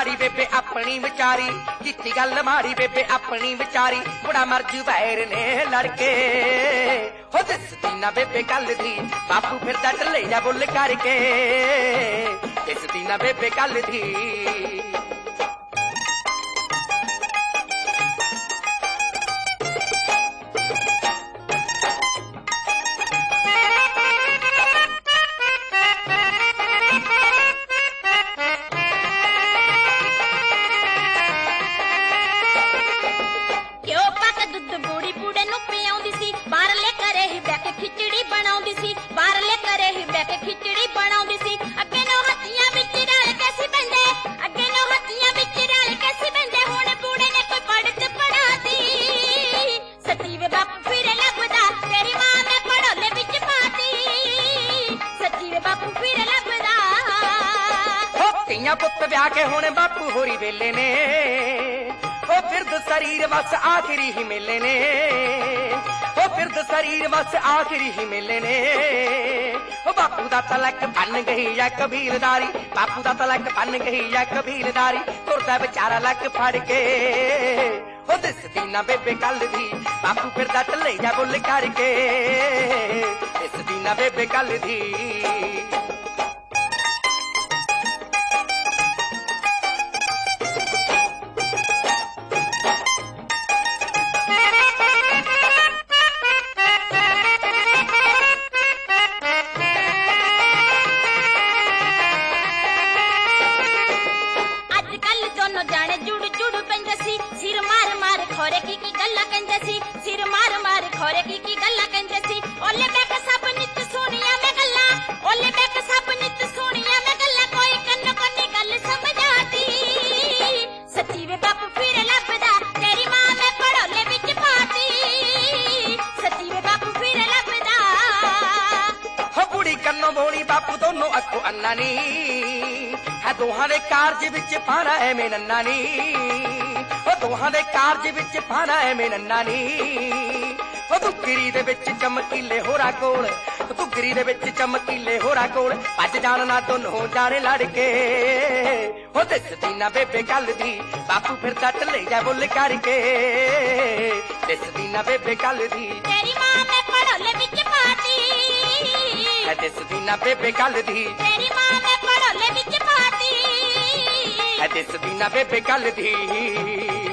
माड़ी बेबे अपनी विचारी किती गल माड़ी बेबे अपनी विचारी बुढ़ा मर जू बैर ने लड़के हो दसदी ना बेबे गल दी बापू फिर ढले जा बुल करके दसदी ना बेबे गल दी खिचड़ी बनाउंदी सी बारले करे ही बैके खिचड़ी बनाउंदी सी अगे नो हत्थियां विच रल कैसी बंदे अगे नो हत्थियां विच रल कैसी बंदे हुण बूढ़े ने कोई पढ़त पढ़ाती सच्ची वे बापू फिर लभदा तेरी मां ने पड़ोले विच पाती सच्ची वे बापू फिर लभदा हो तियां पुत्त ब्याह के हुण बापू होरी वेले ने ओ फिरद शरीर बस आखिरी ही मेले ने ओ फिरद शरीर बस आखिरी ही मेले ने ओ बापू दा तलक बन गई या कबीलदारी बापू दा तलक बन गई या कबीलदारी तुरदा बेचारा लक फड़ के ओ दसदी ना बेबे गल दी बापू फिरदा ढले जा बुल करके दसदी ना बेबे गल दी जाने जुड़ जुड़ पेंदे सी सिर मार मार खोरे की गल्ला कहंदे सी सिर मार मार खोरे की गल्ला कहंदे सी ओले बैठ सब नित सुनिया मैं गल्ला ओले बैठ सब नित सुनिया मैं गल्ला कोई कन्न कन्नी गल समझाती सच्ची वे बापू फिर लभदा तेरी मां मैं पड़ोले विच पाती सच्ची वे बापू फिर लभदा हो बुढ़ी कन्नो बोली बापू दोनों अखो अन्ना नी है दोहां दे कारज विच पाना है मैं नन्ना नी ओ दोहां दे कारज विच पाना है मैं नन्ना नी ओ दुगरी दे विच चमकीले होरा कोल दुगरी दे विच चमकीले होरा कोल भज जान ना दोनों जाने लड़के ओ दसदी ना बेबे गल दी बापू फिर ढले जा बुल करके दसदी ना बेबे गल दी तेरी मां मैं पड़ोले विच पाती दसदी ना बेबे गल दी तेरी मां मैं पड़ोले विच पाती दसदी ना बेबे गल दी